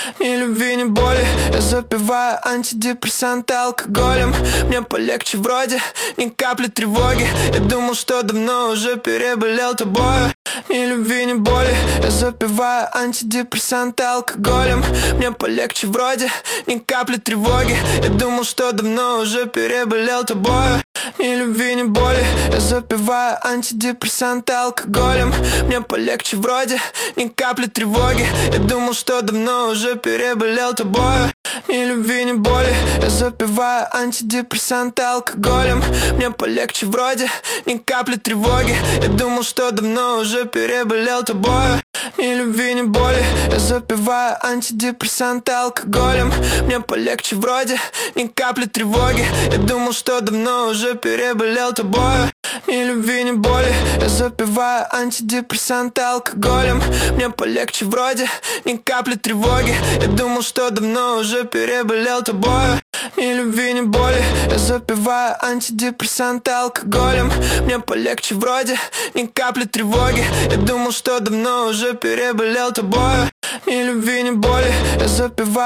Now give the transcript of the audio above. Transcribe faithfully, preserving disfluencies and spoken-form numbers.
Ни любви, ни боли. Я запиваю антидепрессанты алкоголем. Мне полегче вроде, ни капли тревоги. Я думал, что давно уже переболел тобою. Ни любви, ни боли. Я запиваю антидепрессанты алкоголем. Мне полегче вроде, ни капли тревоги. Я думал, что давно уже переболел тобою. Ни любви, ни боли. Я запиваю антидепрессанты алкоголем. Мне полегче вроде, ни капли тревоги. Я думал, что давно уже переболел тобою. Ни любви, ни боли. Я запиваю антидепрессанты алкоголем. Мне полегче вроде, ни капли тревоги. Я думал, что давно уже переболел тобою. Ни любви, ни боли. Я запиваю антидепрессанты алкоголем. Мне полегче вроде, ни капли тревоги. Я думал, что давно уже переболел тобою. Ни любви, ни боли. Я запиваю антидепрессанты алкоголем. Мне полегче вроде, ни капли тревоги. Я думал, что давно уже переболел тобою. Ни любви, ни боли. Я запиваю антидепрессанты алкоголем. Мне полегче вроде, ни капли тревоги. Я думал, что давно уже переболел тобою. Ни любви, ни боли. Я запиваю